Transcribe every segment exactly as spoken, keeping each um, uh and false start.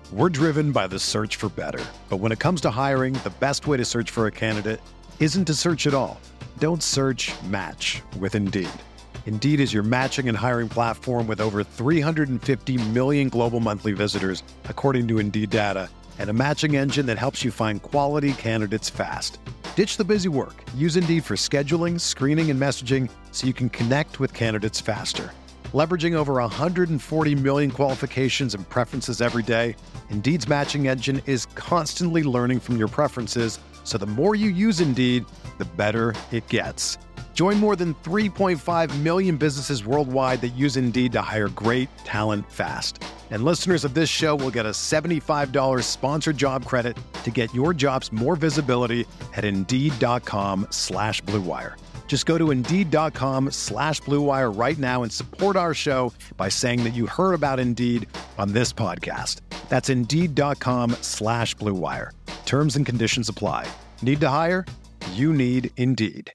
We're driven by the search for better. But when it comes to hiring, the best way to search for a candidate isn't to search at all. Don't search, match with Indeed. Indeed is your matching and hiring platform with over three hundred fifty million global monthly visitors, according to Indeed data, and a matching engine that helps you find quality candidates fast. Ditch the busy work. Use Indeed for scheduling, screening, and messaging so you can connect with candidates faster. Leveraging over one hundred forty million qualifications and preferences every day, Indeed's matching engine is constantly learning from your preferences, so the more you use Indeed, the better it gets. Join more than three point five million businesses worldwide that use Indeed to hire great talent fast. And listeners of this show will get a seventy-five dollars sponsored job credit to get your jobs more visibility at Indeed.com slash Blue Wire. Just go to Indeed.com slash Blue Wire right now and support our show by saying that you heard about Indeed on this podcast. That's Indeed.com slash Blue Wire. Terms and conditions apply. Need to hire? You need Indeed.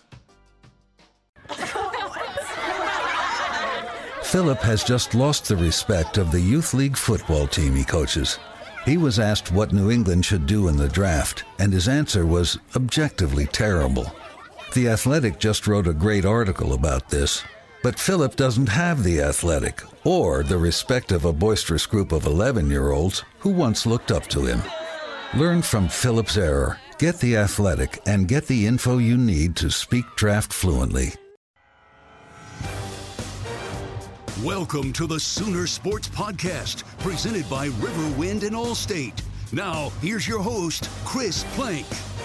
Philip has just lost the respect of the youth league football team he coaches. He was asked what New England should do in the draft, and his answer was objectively terrible. The Athletic just wrote a great article about this, but Philip doesn't have the Athletic or the respect of a boisterous group of eleven-year-olds who once looked up to him. Learn from Philip's error, get the Athletic, and get the info you need to speak draft fluently. Welcome to the Sooner Sports Podcast, presented by Riverwind and Allstate. Now, here's your host, Chris Plank.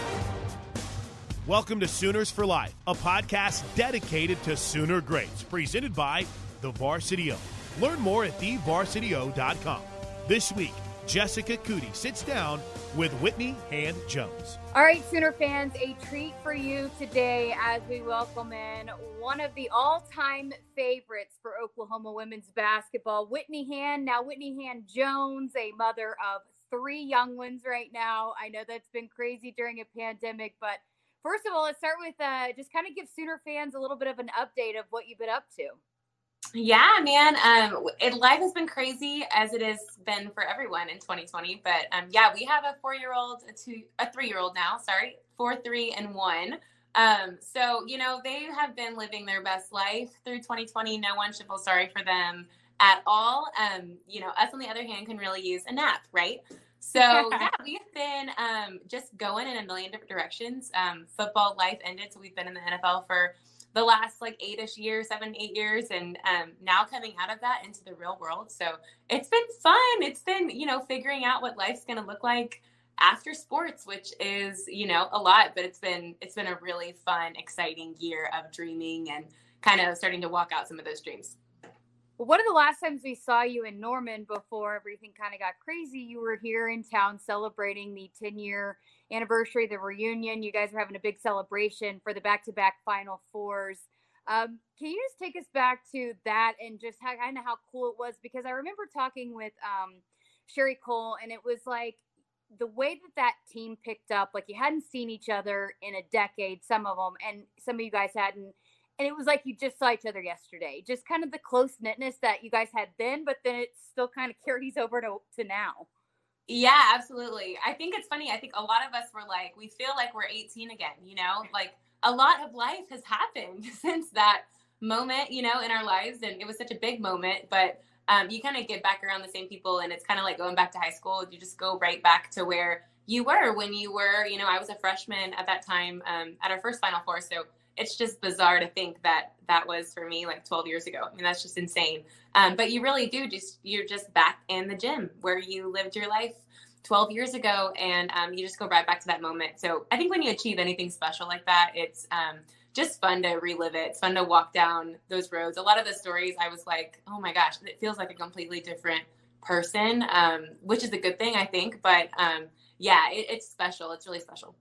Welcome to Sooners for Life, a podcast dedicated to Sooner greats, presented by The Varsity O. Learn more at the varsity o dot com. This week, Jessica Cootie sits down with Whitney Hand-Jones. All right, Sooner fans, a treat for you today as we welcome in one of the all-time favorites for Oklahoma women's basketball, Whitney Hand. Now, Whitney Hand-Jones, a mother of three young ones right now. I know that's been crazy during a pandemic, but first of all, let's start with uh, just kind of give Sooner fans a little bit of an update of what you've been up to. Yeah, man. Um, it, life has been crazy as it has been for everyone in twenty twenty. But um, yeah, we have a four-year-old, a two, a three-year-old now. Sorry, four, three, and one. Um, so you know they have been living their best life through twenty twenty. No one should feel sorry for them at all. Um, you know, us on the other hand can really use a nap, right? So yeah, we've been um, just going in a million different directions. Um, football life ended, so we've been in the N F L for the last like eight-ish years, seven, eight years, and um, now coming out of that into the real world. So it's been fun. It's been, you know, figuring out what life's going to look like after sports, which is, you know, a lot, but it's been, it's been a really fun, exciting year of dreaming and kind of starting to walk out some of those dreams. Well, one of the last times we saw you in Norman before everything kind of got crazy, you were here in town celebrating the ten-year anniversary, the reunion. You guys were having a big celebration for the back-to-back Final Fours. Um, can you just take us back to that and just how, kind of how cool it was? Because I remember talking with um, Sherry Cole, and it was like the way that that team picked up, like you hadn't seen each other in a decade, some of them, and some of you guys hadn't. And it was like you just saw each other yesterday. Just kind of the close-knitness that you guys had then, but then it still kind of carries over to, to now. Yeah, absolutely. I think it's funny. I think a lot of us were like, we feel like we're eighteen again, you know? Like a lot of life has happened since that moment, you know, in our lives. And it was such a big moment. But um, you kind of get back around the same people. And it's kind of like going back to high school. You just go right back to where you were when you were, you know, I was a freshman at that time um, at our first Final Four. So it's just bizarre to think that that was for me like twelve years ago. I mean, that's just insane. Um, but you really do just, you're just back in the gym where you lived your life twelve years ago. And um, you just go right back to that moment. So I think when you achieve anything special like that, it's um, just fun to relive it. It's fun to walk down those roads. A lot of the stories I was like, oh my gosh, it feels like a completely different person, um, which is a good thing, I think. But um, yeah, it, it's special. It's really special.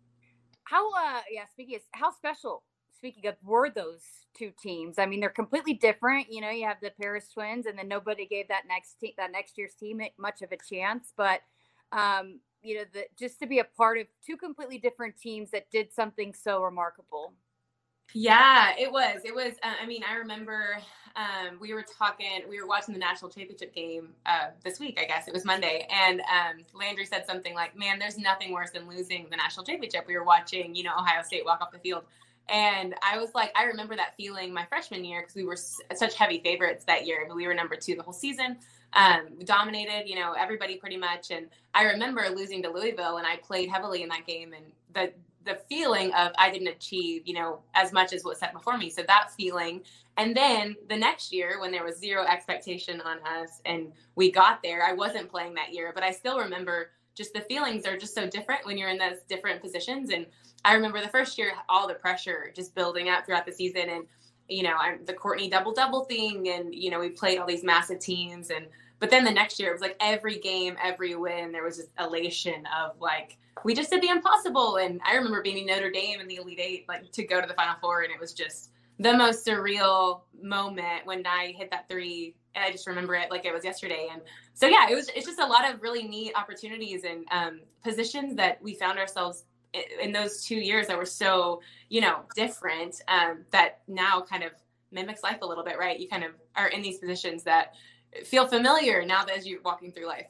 How, uh, yeah, speaking of, how special, speaking of, were those two teams? I mean, they're completely different. You know, you have the Paris Twins, and then nobody gave that next team, that next year's team much of a chance. But, um, you know, the, just to be a part of two completely different teams that did something so remarkable. Yeah, it was. It was. Uh, I mean, I remember um, we were talking, we were watching the national championship game uh, this week, I guess. It was Monday. And um, Landry said something like, man, there's nothing worse than losing the national championship. We were watching, you know, Ohio State walk off the field. And I was like, I remember that feeling my freshman year because we were s- such heavy favorites that year. I mean, we were number two the whole season. Um, we dominated, you know, everybody pretty much. And I remember losing to Louisville, and I played heavily in that game. And the the feeling of I didn't achieve, you know, as much as was set before me. So that feeling. And then the next year when there was zero expectation on us and we got there, I wasn't playing that year, but I still remember just the feelings are just so different when you're in those different positions. And I remember the first year, all the pressure just building up throughout the season. And, you know, I'm the Courtney double double thing. And, you know, we played all these massive teams. And, but then the next year it was like every game, every win, there was this elation of like, we just did the impossible. And I remember being in Notre Dame in the Elite Eight, like to go to the Final Four. And it was just the most surreal moment when I hit that three. And I just remember it like it was yesterday. And so, yeah, it was, it's just a lot of really neat opportunities and um, positions that we found ourselves in, in those two years that were so, you know, different um, that now kind of mimics life a little bit, right? You kind of are in these positions that feel familiar now that as you're walking through life.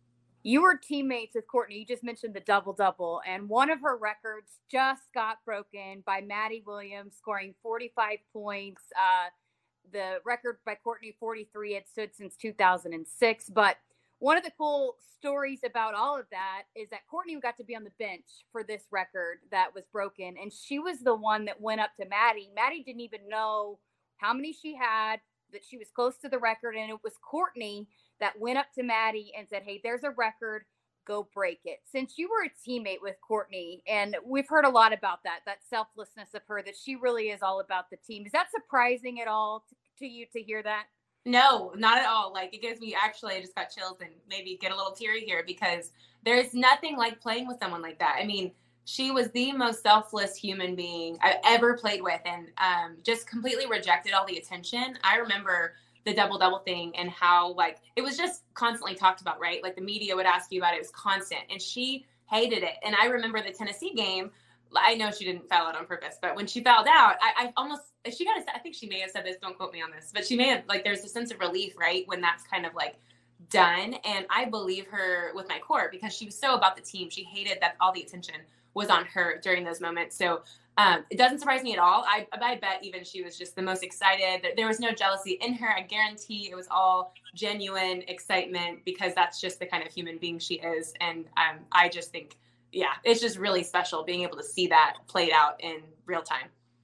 You were teammates with Courtney. You just mentioned the double-double, and one of her records just got broken by Maddie Williams, scoring forty-five points. Uh, the record by Courtney, forty-three, had stood since two thousand six. But one of the cool stories about all of that is that Courtney got to be on the bench for this record that was broken, and she was the one that went up to Maddie. Maddie didn't even know how many she had, that she was close to the record, and it was Courtney that went up to Maddie and said, hey, there's a record, go break it. Since you were a teammate with Courtney, and we've heard a lot about that, that selflessness of her, that she really is all about the team. Is that surprising at all to you to hear that? No, not at all. Like, it gives me, actually, I just got chills and maybe get a little teary here because there's nothing like playing with someone like that. I mean, she was the most selfless human being I've ever played with, and um, just completely rejected all the attention. I remember the double-double thing and how, like, it was just constantly talked about, right? Like, the media would ask you about it. It was constant, and she hated it. And I remember the Tennessee game. I know she didn't foul out on purpose, but when she fouled out, I, I almost, she got to, I think she may have said this, don't quote me on this, but she may have, like, there's a sense of relief, right? When that's kind of like done. And I believe her with my core because she was so about the team. She hated that all the attention was on her during those moments. So um, it doesn't surprise me at all. I, I bet even she was just the most excited. There was no jealousy in her. I guarantee it was all genuine excitement because that's just the kind of human being she is. And um, I just think, yeah, it's just really special being able to see that played out in real time.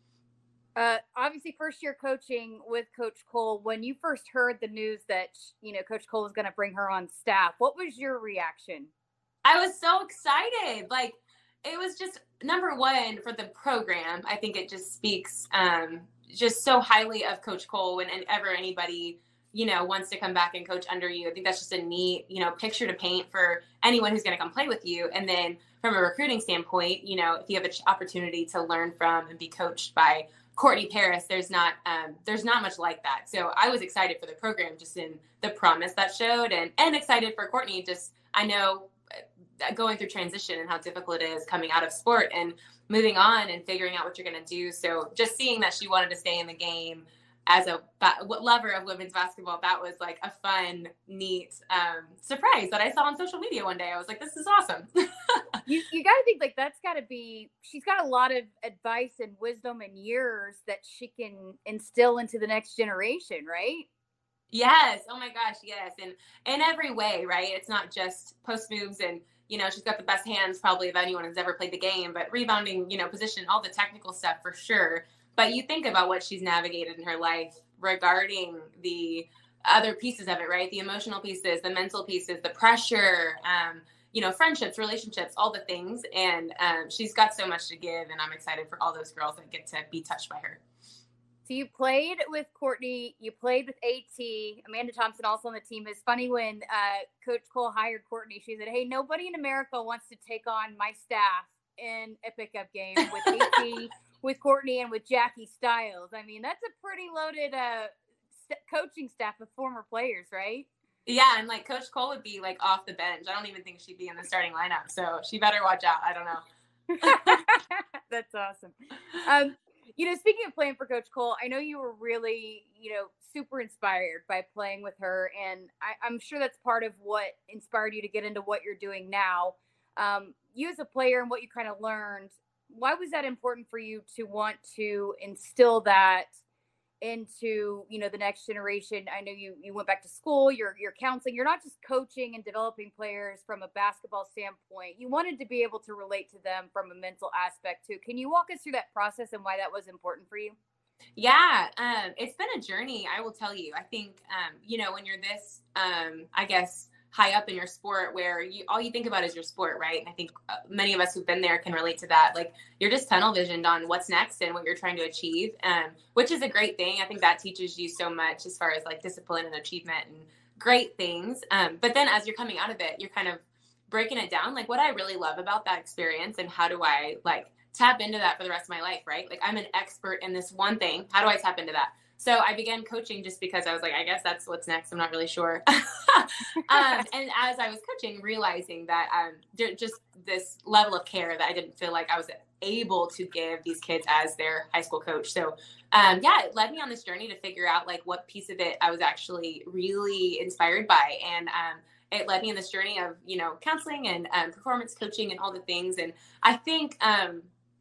Uh, obviously, first year coaching with Coach Cole, when you first heard the news that, you know, Coach Cole was going to bring her on staff, what was your reaction? I was so excited. Like, it was just, number one, for the program, I think it just speaks um, just so highly of Coach Cole whenever anybody, you know, wants to come back and coach under you. I think that's just a neat, you know, picture to paint for anyone who's going to come play with you. And then from a recruiting standpoint, you know, if you have an opportunity to learn from and be coached by Courtney Paris, there's not um, there's not much like that. So I was excited for the program just in the promise that showed, and and excited for Courtney. Just, I know going through transition and how difficult it is coming out of sport and moving on and figuring out what you're going to do. So just seeing that she wanted to stay in the game as a ba- lover of women's basketball, that was like a fun, neat um, surprise that I saw on social media one day. I was like, this is awesome. you you got to think like that's got to be, she's got a lot of advice and wisdom and years that she can instill into the next generation, right? Yes. Oh my gosh. Yes. And in every way, right? It's not just post moves and, you know, she's got the best hands probably of anyone who's ever played the game, but rebounding, you know, position, all the technical stuff for sure. But you think about what she's navigated in her life regarding the other pieces of it, right? The emotional pieces, the mental pieces, the pressure, um, you know, friendships, relationships, all the things. And um, she's got so much to give. And I'm excited for all those girls that get to be touched by her. So you played with Courtney, you played with AT, Amanda Thompson also on the team. It's funny when uh, Coach Cole hired Courtney, she said, hey, nobody in America wants to take on my staff in a pickup game with AT, with Courtney, and with Jackie Stiles. I mean, that's a pretty loaded uh, st- coaching staff of former players, right? Yeah, and like Coach Cole would be like off the bench. I don't even think she'd be in the starting lineup, so she better watch out. I don't know. That's awesome. Um, You know, speaking of playing for Coach Cole, I know you were really, you know, super inspired by playing with her. And I, I'm sure that's part of what inspired you to get into what you're doing now. Um, you as a player and what you kind of learned, why was that important for you to want to instill that into, you know, the next generation? I know you, you went back to school, you're, you're counseling, you're not just coaching and developing players from a basketball standpoint. You wanted to be able to relate to them from a mental aspect too. Can you walk us through that process and why that was important for you? Yeah, um, it's been a journey. I will tell you, I think, um, you know, when you're this, um, I guess, high up in your sport where you all you think about is your sport, right? And I think uh, many of us who've been there can relate to that. Like you're just tunnel visioned on what's next and what you're trying to achieve, um, which is a great thing. I think that teaches you so much as far as like discipline and achievement and great things. Um, but then as you're coming out of it, you're kind of breaking it down. Like what I really love about that experience and how do I like tap into that for the rest of my life, right? Like I'm an expert in this one thing. How do I tap into that? So I began coaching just because I was like, I guess that's what's next. I'm not really sure. um, and as I was coaching, realizing that um, just this level of care that I didn't feel like I was able to give these kids as their high school coach. So um, yeah, it led me on this journey to figure out like what piece of it I was actually really inspired by. And um, it led me in this journey of, you know, counseling and um, performance coaching and all the things. And I think um,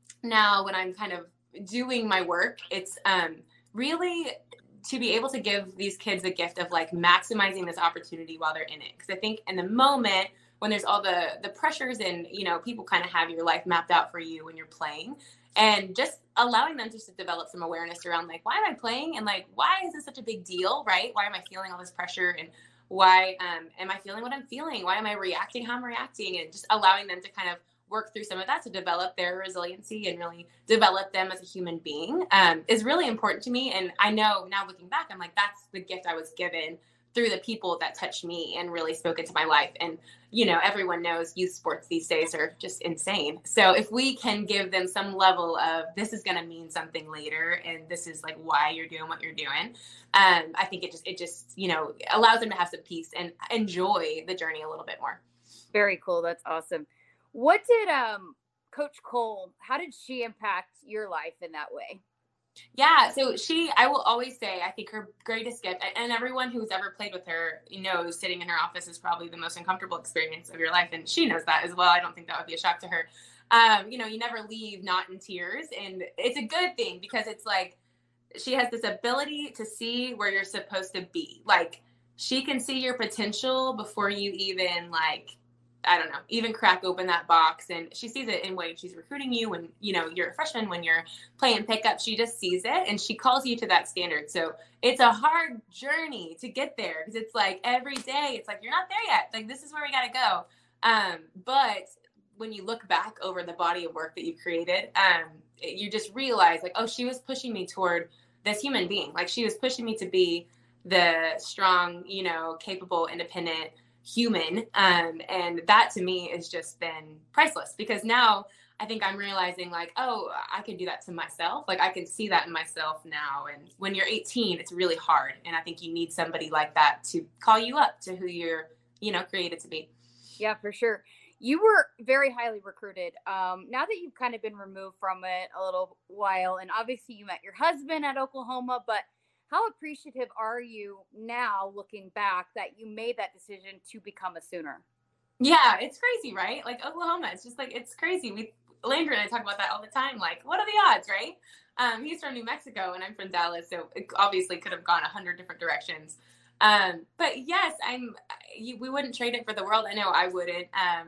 now when I'm kind of doing my work, it's um, really to be able to give these kids the gift of like maximizing this opportunity while they're in it. Because I think in the moment when there's all the the pressures and, you know, people kind of have your life mapped out for you when you're playing, and just allowing them just to develop some awareness around like, why am I playing? And like, why is this such a big deal, right? Why am I feeling all this pressure? And why um, am I feeling what I'm feeling? Why am I reacting how I'm reacting? And just allowing them to kind of work through some of that to develop their resiliency and really develop them as a human being um, is really important to me. And I know now looking back, I'm like, that's the gift I was given through the people that touched me and really spoke into my life. And, you know, everyone knows youth sports these days are just insane. So if we can give them some level of this is going to mean something later, and this is like why you're doing what you're doing, um, I think it just, it just, you know, allows them to have some peace and enjoy the journey a little bit more. Very cool. That's awesome. What did um, Coach Cole, how did she impact your life in that way? Yeah, so she, I will always say, I think her greatest gift, and everyone who's ever played with her knows sitting in her office is probably the most uncomfortable experience of your life. And she knows that as well. I don't think that would be a shock to her. Um, you know, you never leave not in tears. And it's a good thing because it's like she has this ability to see where you're supposed to be. Like she can see your potential before you even like, I don't know, even crack open that box. And she sees it in ways she's recruiting you when, you know, you're a freshman, when you're playing pickup, she just sees it and she calls you to that standard. So it's a hard journey to get there because it's like every day, it's like, you're not there yet. Like, this is where we got to go. Um, but when you look back over the body of work that you created, um, you just realize like, oh, she was pushing me toward this human being. Like she was pushing me to be the strong, you know, capable, independent human. Um, and that to me has just been priceless because now I think I'm realizing like, oh, I can do that to myself. Like I can see that in myself now. And when you're eighteen, it's really hard. And I think you need somebody like that to call you up to who you're, you know, created to be. Yeah, for sure. You were very highly recruited. Um, now that you've kind of been removed from it a little while, and obviously you met your husband at Oklahoma, but how appreciative are you now looking back that you made that decision to become a Sooner? Yeah, it's crazy, right? Like Oklahoma, it's just like, it's crazy. We, Landry and I talk about that all the time. Like, what are the odds, right? Um, he's from New Mexico and I'm from Dallas. So it obviously could have gone a hundred different directions. Um, but yes, I'm, you, we wouldn't trade it for the world. I know I wouldn't, um,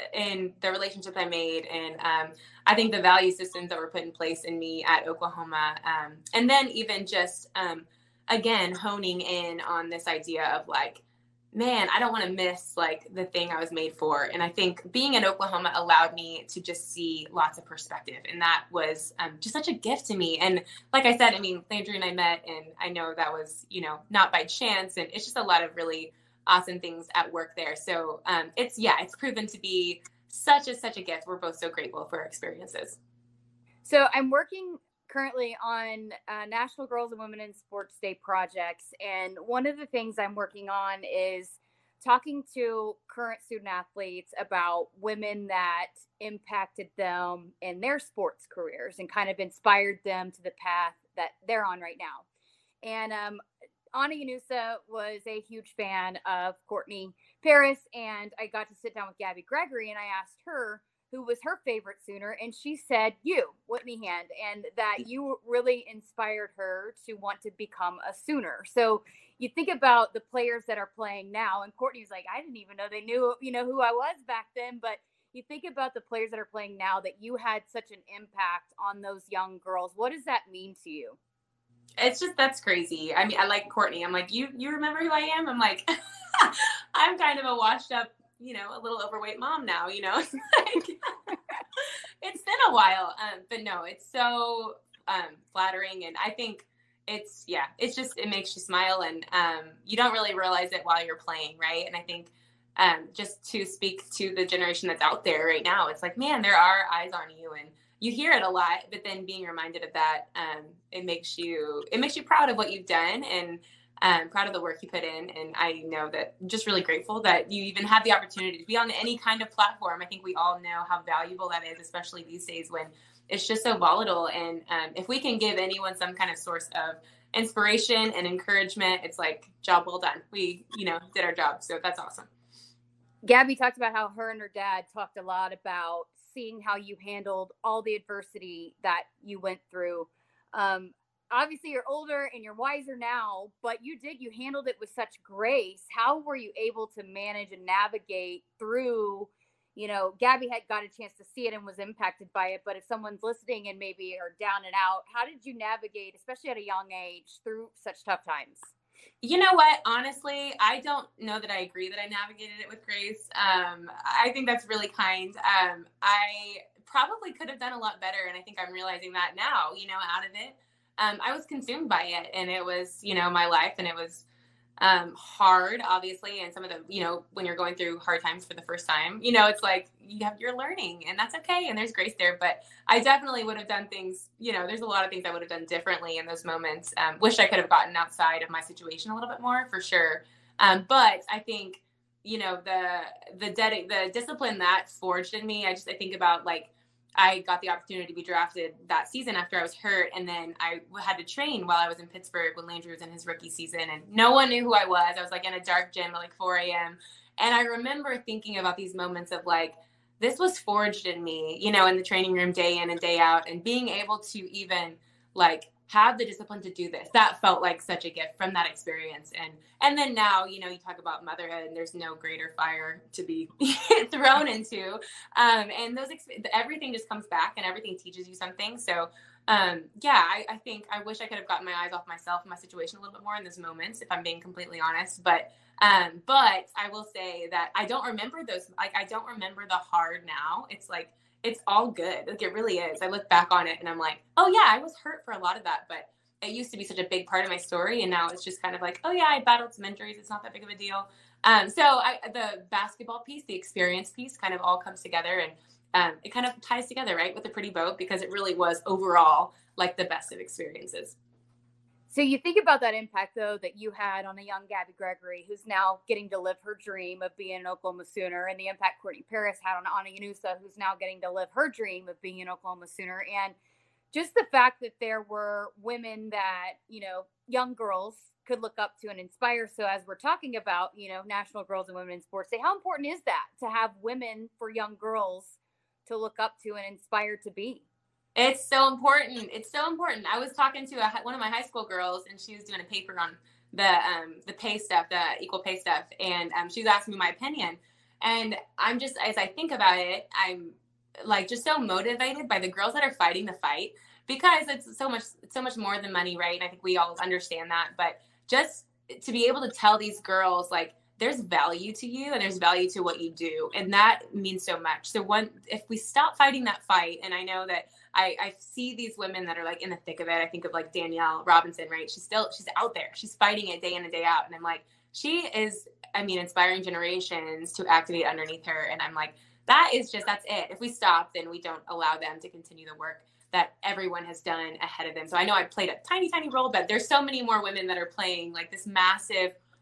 in the relationship I made. And, um, I think the value systems that were put in place in me at Oklahoma, um, and then even just, um, again, honing in on this idea of like, man, I don't want to miss like the thing I was made for. And I think being in Oklahoma allowed me to just see lots of perspective. And that was um, just such a gift to me. And like I said, I mean, Landry and I met, and I know that was, you know, not by chance. And it's just a lot of really awesome things at work there. So um, it's, yeah, it's proven to be such a, such a gift. We're both so grateful for our experiences. So I'm working currently on uh, National Girls and Women in Sports Day projects. And one of the things I'm working on is talking to current student athletes about women that impacted them in their sports careers and kind of inspired them to the path that they're on right now. And um, Ana Llanusa was a huge fan of Courtney Paris, and I got to sit down with Gabby Gregory, and I asked her who was her favorite Sooner, and she said you, Whitney Hand, and that you really inspired her to want to become a Sooner. So you think about the players that are playing now, and Courtney's like, I didn't even know they knew, you know, who I was back then, but you think about the players that are playing now, that you had such an impact on those young girls. What does that mean to you? It's just, that's crazy. I mean, I like Courtney. I'm like, you, you remember who I am? I'm like, I'm kind of a washed up, you know, a little overweight mom now, you know, it's like, it's been a while. Um, but no, it's so um, flattering. And I think it's, yeah, it's just, it makes you smile, and um, you don't really realize it while you're playing. Right. And I think um, just to speak to the generation that's out there right now, it's like, man, there are eyes on you, and you hear it a lot, but then being reminded of that, um, it makes you, it makes you proud of what you've done, and um, proud of the work you put in. And I know that I'm just really grateful that you even have the opportunity to be on any kind of platform. I think we all know how valuable that is, especially these days when it's just so volatile. And um, if we can give anyone some kind of source of inspiration and encouragement, it's like, job well done. We, you know, did our job. So that's awesome. Gabby talked about how her and her dad talked a lot about seeing how you handled all the adversity that you went through. Um, obviously you're older and you're wiser now, but you did, you handled it with such grace. How were you able to manage and navigate through, you know, Gabby had got a chance to see it and was impacted by it, but if someone's listening and maybe are down and out, how did you navigate, especially at a young age, through such tough times? You know what? Honestly, I don't know that I agree that I navigated it with grace. Um, I think that's really kind. Um, I probably could have done a lot better, and I think I'm realizing that now, you know, out of it. Um, I was consumed by it, and it was, you know, my life, and it was um, hard, obviously. And some of the, you know, when you're going through hard times for the first time, you know, it's like you have, you're learning, and that's okay. And there's grace there, but I definitely would have done things, you know, there's a lot of things I would have done differently in those moments. Um, wish I could have gotten outside of my situation a little bit more, for sure. Um, but I think, you know, the, the, ded- the discipline that forged in me, I just, I think about, like, I got the opportunity to be drafted that season after I was hurt. And then I had to train while I was in Pittsburgh when Landry was in his rookie season, and no one knew who I was. I was like in a dark gym at like four a.m. And I remember thinking about these moments of like, this was forged in me, you know, in the training room day in and day out, and being able to even like have the discipline to do this, that felt like such a gift from that experience. And, and then now, you know, you talk about motherhood, and there's no greater fire to be thrown into. Um, and those, everything just comes back, and everything teaches you something. So, um, yeah, I, I think I wish I could have gotten my eyes off myself and my situation a little bit more in those moments, if I'm being completely honest. But, um, but I will say that I don't remember those, like, I don't remember the hard now. It's like, it's all good. Like, it really is. I look back on it and I'm like, oh yeah, I was hurt for a lot of that, but it used to be such a big part of my story. And now it's just kind of like, oh yeah, I battled some injuries. It's not that big of a deal. Um, so I, the basketball piece, the experience piece kind of all comes together, and um, it kind of ties together, right, with a pretty boat, because it really was overall like the best of experiences. So you think about that impact, though, that you had on a young Gabby Gregory, who's now getting to live her dream of being an Oklahoma Sooner, and the impact Courtney Paris had on Ana Llanusa, who's now getting to live her dream of being an Oklahoma Sooner. And just the fact that there were women that, you know, young girls could look up to and inspire. So as we're talking about, you know, National Girls and Women in Sports Day, how important is that to have women for young girls to look up to and inspire to be? It's so important. It's so important. I was talking to a, one of my high school girls, and she was doing a paper on the um, the pay stuff, the equal pay stuff, and um, she was asking me my opinion. And I'm just, as I think about it, I'm like just so motivated by the girls that are fighting the fight, because it's so much, it's so much more than money, right? And I think we all understand that. But just to be able to tell these girls, like, there's value to you and there's value to what you do. And that means so much. So one, if we stop fighting that fight, and I know that I, I see these women that are like in the thick of it. I think of like Danielle Robinson, right? She's still, she's out there. She's fighting it day in and day out. And I'm like, she is, I mean, inspiring generations to activate underneath her. And I'm like, that is just, that's it. If we stop, then we don't allow them to continue the work that everyone has done ahead of them. So I know I played a tiny, tiny role, but there's so many more women that are playing like this massive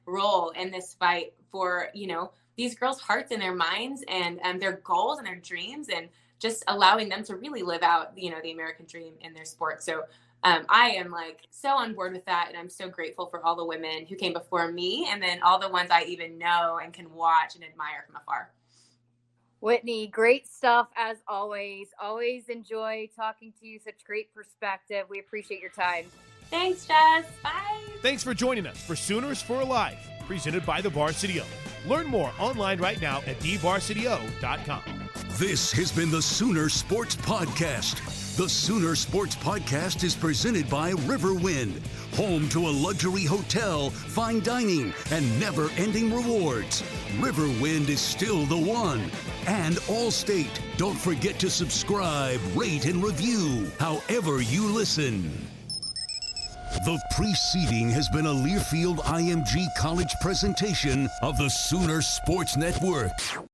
role in this fight for, you know, these girls' hearts and their minds and um, their goals and their dreams, and just allowing them to really live out, you know, the American dream in their sport. So um, I am like so on board with that. And I'm so grateful for all the women who came before me, and then all the ones I even know and can watch and admire from afar. Whitney, great stuff as always. Always enjoy talking to you. Such great perspective. We appreciate your time. Thanks, Jess. Bye. Thanks for joining us for Sooners for Life, presented by the Varsity O. Learn more online right now at the varsity o dot com. This has been the Sooner Sports Podcast. The Sooner Sports Podcast is presented by Riverwind, home to a luxury hotel, fine dining, and never-ending rewards. Riverwind is still the one. And Allstate. Don't forget to subscribe, rate, and review however you listen. The preceding has been a Learfield I M G College presentation of the Sooner Sports Network.